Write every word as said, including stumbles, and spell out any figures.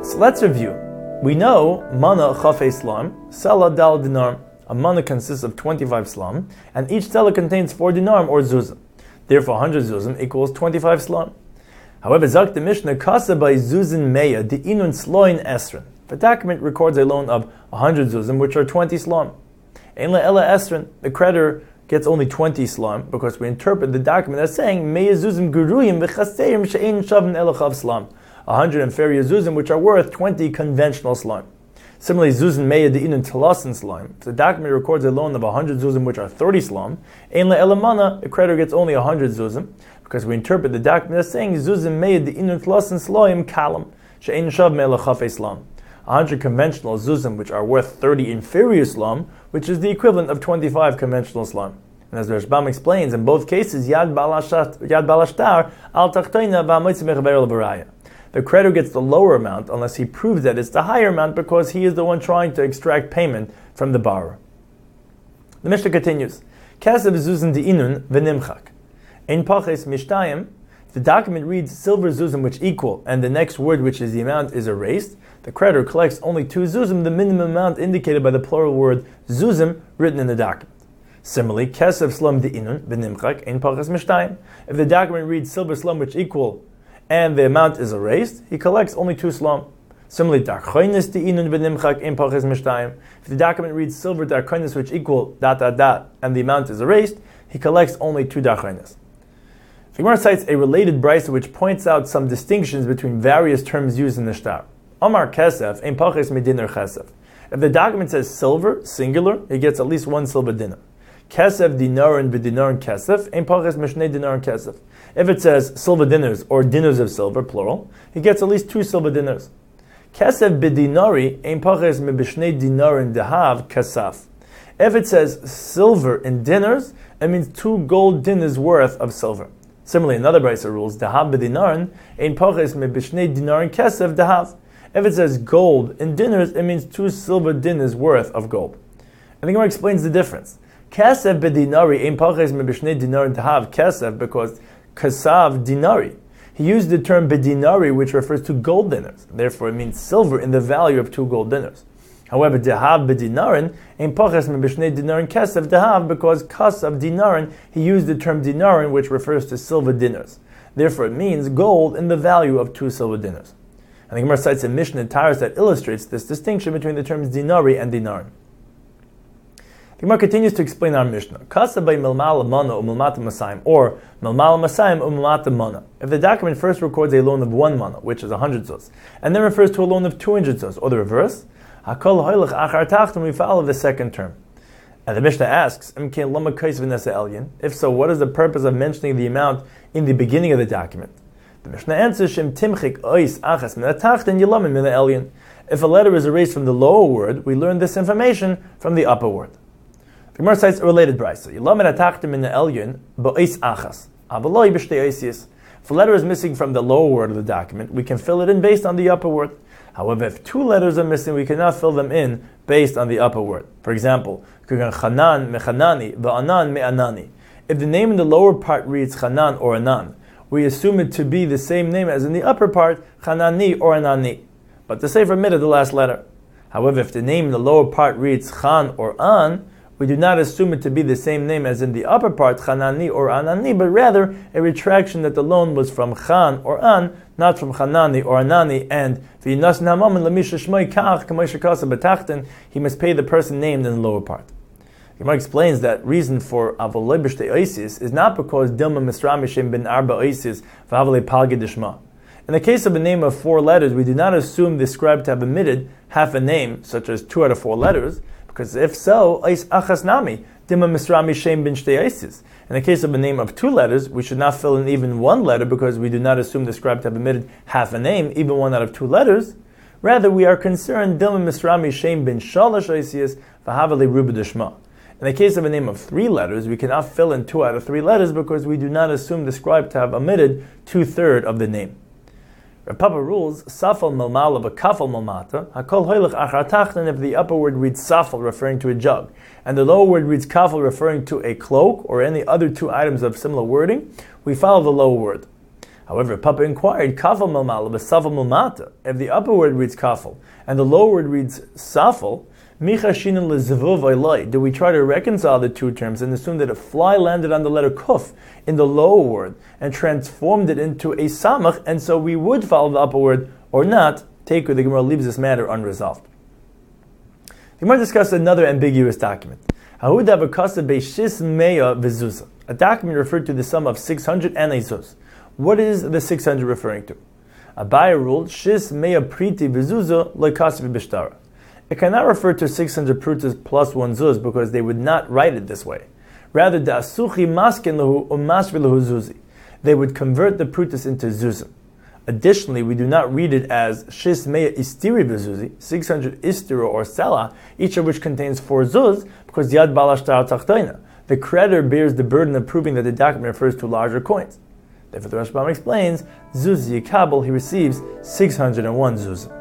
So let's review. We know mana chafei slam, sela dal dinar. A mana consists of twenty-five slam, and each seller contains four dinarim or zuzim. Therefore, one hundred zuzim equals twenty-five slam. However, Zak the Mishnah, Kasa by Zuzin Meya, the Inun Sloin Esrin. The document records a loan of one hundred zuzim, which are twenty slam. Ein Ela Esrin, the creditor gets only twenty slam, because we interpret the document as saying, Meya Zuzim Guruyim v'chaseim she'ein shavin elachav slam. one hundred inferior zuzim, which are worth twenty conventional slam. Similarly, Zuzin Meya the Inun Talasin Slam. If the document records a loan of one hundred zuzim, which are thirty slam, Ein Ela Mana, the creditor gets only one hundred zuzim, because we interpret the document as saying Zuzim Meya the Inun Talasin Slam Kalam, She'ein Shav Me'ela Chafei Slam. one hundred conventional zuzim, which are worth thirty inferior slam, which is the equivalent of twenty-five conventional slam. And as the Rashbam explains, in both cases, Yad Balashtar al Tachtoina v'amotzim mechaber l'baraya. The creditor gets the lower amount unless he proves that it's the higher amount because he is the one trying to extract payment from the borrower. The Mishnah continues, Kasev zuzin di'inun v'nimchak. In paches mishtayim, if the document reads silver zuzim which equal, and the next word which is the amount is erased, the creditor collects only two zuzim, the minimum amount indicated by the plural word zuzim written in the document. Similarly, Kasev slam di'inun v'nimchak in paches mishtayim. If the document reads silver slam which equal, and the amount is erased, he collects only two slam. Similarly, darchonis di'inun v'nimchak in paches mishtayim. If the document reads silver darchonis which equal dot dot dot, and the amount is erased, he collects only two darchonis. The Gemara cites a related brisa which points out some distinctions between various terms used in the shtar. Amar kesef in paches mediner chesef. If the document says silver, singular, he gets at least one silver dinar. Kesef dinarin b'dinarin kesef in paches mishnei dinarin kesef. If it says silver dinars or dinars of silver, plural, he gets at least two silver dinars. Kesef b'dinari ein paches mebishnei dinarin dehav kasaf. If it says silver in dinars, it means two gold dinars worth of silver. Similarly, another brisa rules dehav b'dinarin ein paches mebishnei dinarin kesef dehav. If it says gold in dinars, it means two silver dinars worth of gold. And the Gemara explains the difference. Kesef b'dinari ein paches mebishnei dinarin dehav kesef because kasav dinari. He used the term bedinari, which refers to gold dinars. Therefore, it means silver in the value of two gold dinars. However, dehav bedinarin in paches mebishnei dinarin kesef dehav because kasav dinarin. He used the term dinarin, which refers to silver dinars. Therefore, it means gold in the value of two silver dinars. And the Gemara cites a Mishnah in Taurus that illustrates this distinction between the terms dinari and dinarin. The Gemara continues to explain our Mishnah. Kasa by milmal mana or milmata masayim, or milmal masayim or milmata mana. If the document first records a loan of one mana, which is a hundred zuz, and then refers to a loan of two hundred zuz, or the reverse, hakol hoylech achar tachton, we follow the second term. And the Mishnah asks, if so, what is the purpose of mentioning the amount in the beginning of the document? The Mishnah answers, Shem timchik ois achas min tachton yilamin min elyon. If a letter is erased from the lower word, we learn this information from the upper word. The Gemara cites a related brisa. If a letter is missing from the lower word of the document, we can fill it in based on the upper word. However, if two letters are missing, we cannot fill them in based on the upper word. For example, if the name in the lower part reads Chanan or Anan, we assume it to be the same name as in the upper part, Chanani or Anani. But the Sefer omitted the last letter. However, if the name in the lower part reads Chan or An, we do not assume it to be the same name as in the upper part, Chanani or Anani, but rather a retraction that the loan was from Chan or An, not from Chanani or Anani, and he must pay the person named in the lower part. Gemara explains that reason for avolei b'shtei oisis is not because Dilma Misrami Shem ben Arba oisis v'avolei palgid dishma. In the case of a name of four letters, we do not assume the scribe to have omitted half a name, such as two out of four letters, because if so, ois achas nami Dilma Misrami Shem ben shtei oisis. In the case of a name of two letters, we should not fill in even one letter because we do not assume the scribe to have omitted half a name, even one out of two letters. Rather, we are concerned Dilma Misrami Shem ben shalosh oisis v'avolei ruba dishma. In the case of a name of three letters, we cannot fill in two out of three letters because we do not assume the scribe to have omitted two-thirds of the name. Rav Papa rules, Safal Malmal of a Kafal Malmata, Hakol Hoylech Achar Tachton, if the upper word reads Safal, referring to a jug, and the lower word reads Kafal, referring to a cloak, or any other two items of similar wording, we follow the lower word. However, Papa inquired, Kafel Malmala, Besafel Malmata. If the upper word reads Kafel and the lower word reads Safel, Michashinin leZevuv Ailai. Do we try to reconcile the two terms and assume that a fly landed on the letter Kuf in the lower word and transformed it into a Samach, and so we would follow the upper word or not? Take the Gemara leaves this matter unresolved. The Gemara discussed another ambiguous document. A document referred to the sum of six hundred and a zuz. What is the six hundred referring to? Abaye ruled, Shis meya priti bezuza lekasiv b'shtara. It cannot refer to six hundred prutas plus one zuz because they would not write it this way. Rather, the asuchi maskin lahu umashvi lahu zuzi. They would convert the prutas into zuzim. Additionally, we do not read it as Shis meya istiri bezuzi, six hundred istira or sela, each of which contains four zuz, because yad balashtar tachtoina. The creditor bears the burden of proving that the document refers to larger coins. Therefore, the Rashbam explains, Zuz Yikabel, he receives six hundred one zuz.